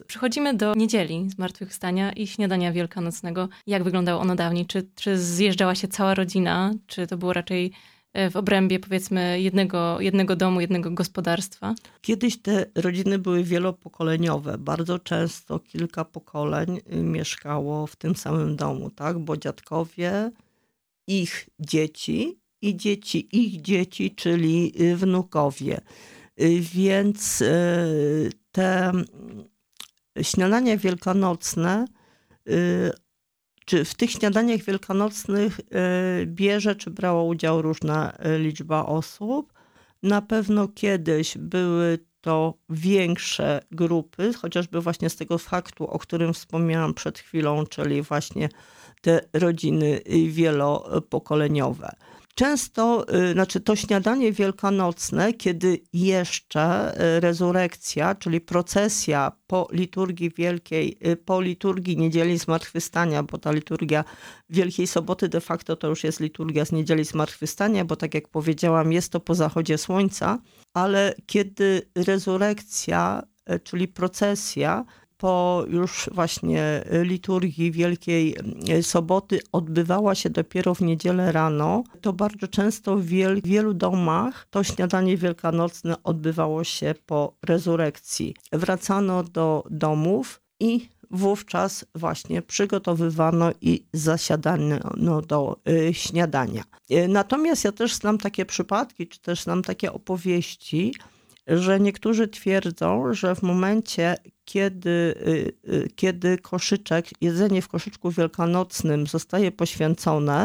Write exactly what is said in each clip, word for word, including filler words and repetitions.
wszyscy. Przechodzimy do niedzieli Zmartwychwstania i śniadania wielkanocnego. Jak wyglądało ono dawniej? Czy, czy zjeżdżała się cała rodzina? Czy to było raczej w obrębie, powiedzmy, jednego, jednego domu, jednego gospodarstwa? Kiedyś te rodziny były wielopokoleniowe. Bardzo często kilka pokoleń mieszkało w tym samym domu, tak? Bo dziadkowie, ich dzieci i dzieci ich dzieci, czyli wnukowie. Więc te śniadania wielkanocne, czy w tych śniadaniach wielkanocnych bierze, czy brała udział różna liczba osób. Na pewno kiedyś były to większe grupy, chociażby właśnie z tego faktu, o którym wspomniałam przed chwilą, czyli właśnie te rodziny wielopokoleniowe. Często, znaczy to śniadanie wielkanocne, kiedy jeszcze rezurekcja, czyli procesja po liturgii wielkiej, po liturgii Niedzieli Zmartwychwstania, bo ta liturgia Wielkiej Soboty de facto to już jest liturgia z Niedzieli Zmartwychwstania, bo tak jak powiedziałam, jest to po zachodzie słońca, ale kiedy rezurekcja, czyli procesja, po już właśnie liturgii Wielkiej Soboty odbywała się dopiero w niedzielę rano, to bardzo często w wiel- wielu domach to śniadanie wielkanocne odbywało się po rezurekcji. Wracano do domów i wówczas właśnie przygotowywano i zasiadano do y, śniadania. Y, natomiast ja też znam takie przypadki, czy też znam takie opowieści, że niektórzy twierdzą, że w momencie, kiedy, kiedy koszyczek, jedzenie w koszyczku wielkanocnym zostaje poświęcone,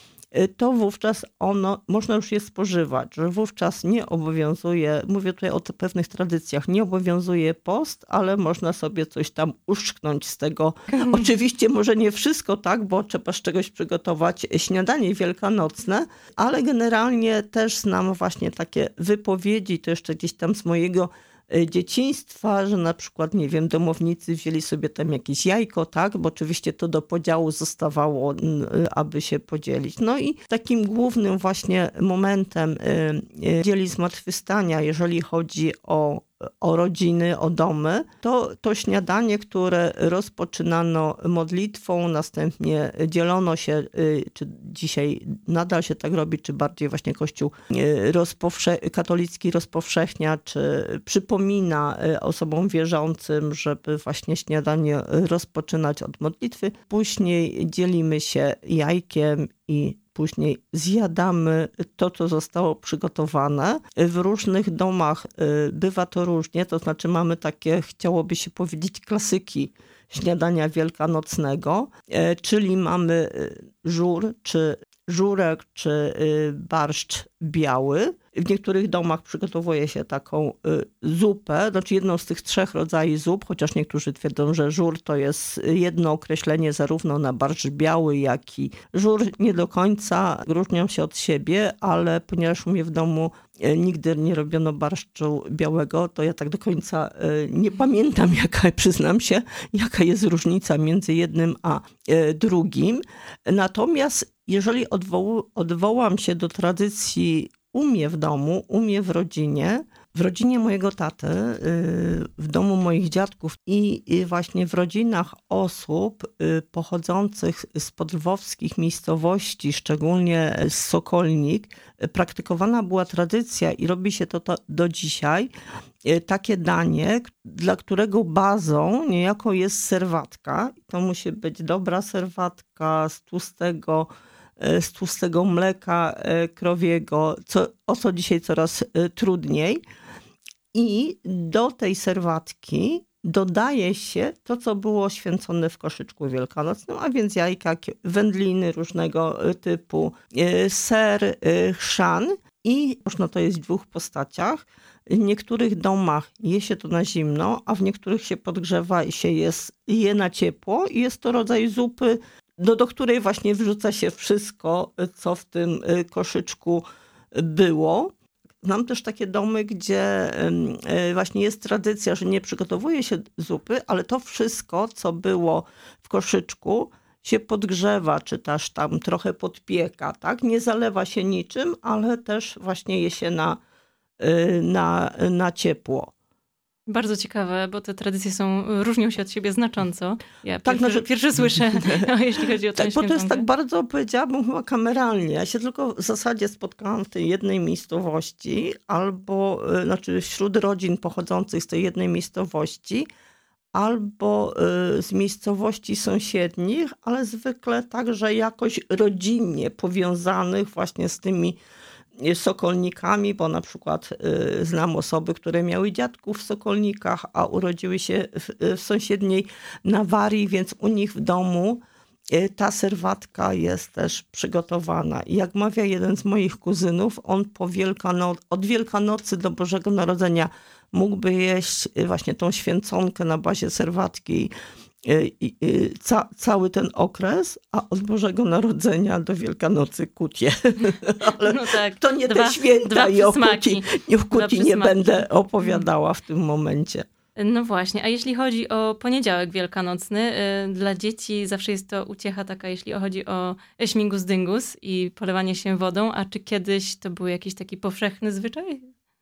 to wówczas ono, można już je spożywać, że wówczas nie obowiązuje, mówię tutaj o pewnych tradycjach, nie obowiązuje post, ale można sobie coś tam uszczknąć z tego. Oczywiście może nie wszystko, tak, bo trzeba z czegoś przygotować śniadanie wielkanocne, ale generalnie też znam właśnie takie wypowiedzi, to jeszcze gdzieś tam z mojego dzieciństwa, że na przykład, nie wiem, domownicy wzięli sobie tam jakieś jajko, tak, bo oczywiście to do podziału zostawało, aby się podzielić. No i takim głównym właśnie momentem Niedzieli Zmartwychwstania, jeżeli chodzi o o rodziny, o domy, to to śniadanie, które rozpoczynano modlitwą, następnie dzielono się, czy dzisiaj nadal się tak robi, czy bardziej właśnie Kościół rozpowsze- katolicki rozpowszechnia, czy przypomina osobom wierzącym, żeby właśnie śniadanie rozpoczynać od modlitwy. Później dzielimy się jajkiem i później zjadamy to, co zostało przygotowane. W różnych domach bywa to różnie, to znaczy mamy takie, chciałoby się powiedzieć, klasyki śniadania wielkanocnego, czyli mamy żur, czy żurek, czy barszcz biały. W niektórych domach przygotowuje się taką zupę, znaczy jedną z tych trzech rodzajów zup, chociaż niektórzy twierdzą, że żur to jest jedno określenie zarówno na barszcz biały, jak i żur. Nie do końca różnią się od siebie, ale ponieważ u mnie w domu nigdy nie robiono barszczu białego, to ja tak do końca nie pamiętam, jaka, przyznam się, jaka jest różnica między jednym a drugim. Natomiast jeżeli odwoł- odwołam się do tradycji u mnie w domu, u mnie w rodzinie, w rodzinie mojego taty, w domu moich dziadków i właśnie w rodzinach osób pochodzących z podlwowskich miejscowości, szczególnie z Sokolnik, praktykowana była tradycja i robi się to, to do dzisiaj, takie danie, dla którego bazą niejako jest serwatka. To musi być dobra serwatka z tłustego z tłustego mleka krowiego, co, o co dzisiaj coraz trudniej. I do tej serwatki dodaje się to, co było święcone w koszyczku wielkanocnym, a więc jajka, wędliny różnego typu, ser, chrzan. I można to jeść w dwóch postaciach. W niektórych domach je się to na zimno, a w niektórych się podgrzewa i się jest, je na ciepło. I jest to rodzaj zupy, do, do której właśnie wrzuca się wszystko, co w tym koszyczku było. Znam też takie domy, gdzie właśnie jest tradycja, że nie przygotowuje się zupy, ale to wszystko, co było w koszyczku, się podgrzewa, czy też tam trochę podpieka, tak? Nie zalewa się niczym, ale też właśnie je się na, na, na ciepło. Bardzo ciekawe, bo te tradycje są, różnią się od siebie znacząco. Ja tak, pierwszy, no, pierwszy słyszę, jeśli chodzi o tę tak, bo to jest tak bardzo, powiedziałabym, chyba kameralnie. Ja się tylko w zasadzie spotkałam w tej jednej miejscowości, albo znaczy wśród rodzin pochodzących z tej jednej miejscowości, albo z miejscowości sąsiednich, ale zwykle także jakoś rodzinnie powiązanych właśnie z tymi sokolnikami, bo na przykład y, znam osoby, które miały dziadków w Sokolnikach, a urodziły się w, w sąsiedniej Nawarii, więc u nich w domu y, ta serwatka jest też przygotowana. I jak mawia jeden z moich kuzynów, on po Wielkanoc, od Wielkanocy do Bożego Narodzenia mógłby jeść właśnie tą święconkę na bazie serwatki Ca, cały ten okres, a od Bożego Narodzenia do Wielkanocy kutie. Ale no tak, to nie dwa, te święta i o kuti, i o kuti nie będę opowiadała w tym momencie. No właśnie, a jeśli chodzi o poniedziałek wielkanocny, dla dzieci zawsze jest to uciecha taka, jeśli chodzi o śmigus dyngus i polewanie się wodą, a czy kiedyś to był jakiś taki powszechny zwyczaj?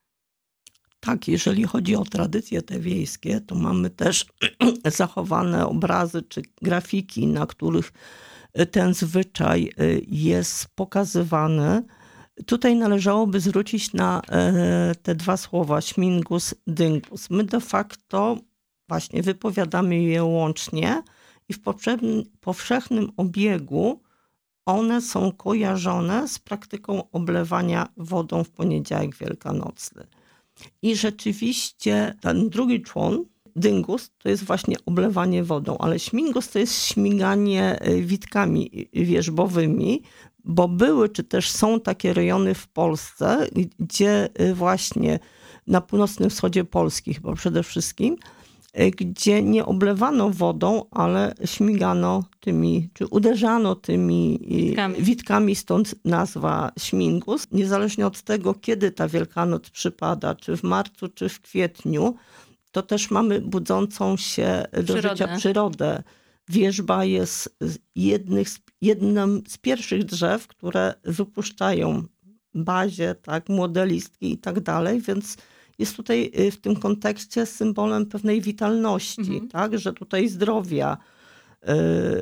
Tak, jeżeli chodzi o tradycje te wiejskie, to mamy też zachowane obrazy czy grafiki, na których ten zwyczaj jest pokazywany. Tutaj należałoby zwrócić na te dwa słowa śmigus, dyngus. My de facto właśnie wypowiadamy je łącznie i w powszechnym obiegu one są kojarzone z praktyką oblewania wodą w poniedziałek wielkanocny. I rzeczywiście ten drugi człon, dyngus, to jest właśnie oblewanie wodą, ale śmigus to jest śmiganie witkami wierzbowymi, bo były czy też są takie rejony w Polsce, gdzie właśnie na północnym wschodzie Polski chyba przede wszystkim, gdzie nie oblewano wodą, ale śmigano tymi, czy uderzano tymi witkami, witkami stąd nazwa śmigus. Niezależnie od tego, kiedy ta Wielkanoc przypada, czy w marcu, czy w kwietniu, to też mamy budzącą się do Przyrodę. życia przyrodę. Wierzba jest jednych, jednym z pierwszych drzew, które wypuszczają bazie, tak, młode listki i tak dalej, więc jest tutaj w tym kontekście symbolem pewnej witalności, mhm. tak, że tutaj zdrowia yy,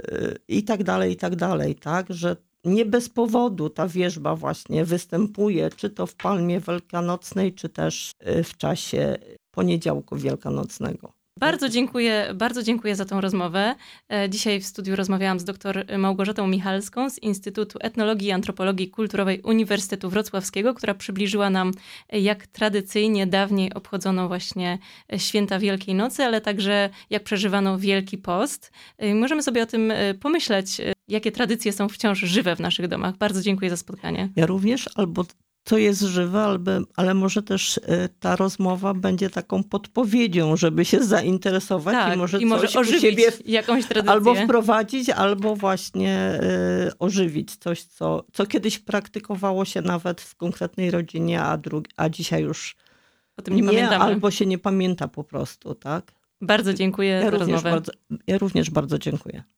i tak dalej, i tak dalej, tak, że nie bez powodu ta wierzba właśnie występuje, czy to w palmie wielkanocnej, czy też w czasie poniedziałku wielkanocnego. Bardzo dziękuję, bardzo dziękuję za tą rozmowę. Dzisiaj w studiu rozmawiałam z dr Małgorzatą Michalską z Instytutu Etnologii i Antropologii Kulturowej Uniwersytetu Wrocławskiego, która przybliżyła nam, jak tradycyjnie dawniej obchodzono właśnie święta Wielkiej Nocy, ale także jak przeżywano Wielki Post. Możemy sobie o tym pomyśleć, jakie tradycje są wciąż żywe w naszych domach. Bardzo dziękuję za spotkanie. Ja również, albo to jest żywe, ale, ale może też ta rozmowa będzie taką podpowiedzią, żeby się zainteresować tak, i może, i może coś ożywić u siebie jakąś tradycję. Albo wprowadzić, albo właśnie y, ożywić coś, co, co kiedyś praktykowało się nawet w konkretnej rodzinie, a, drugi, a dzisiaj już o tym nie, nie pamiętamy. Albo się nie pamięta po prostu, tak? Bardzo dziękuję ja za rozmowę. Bardzo, ja również bardzo dziękuję.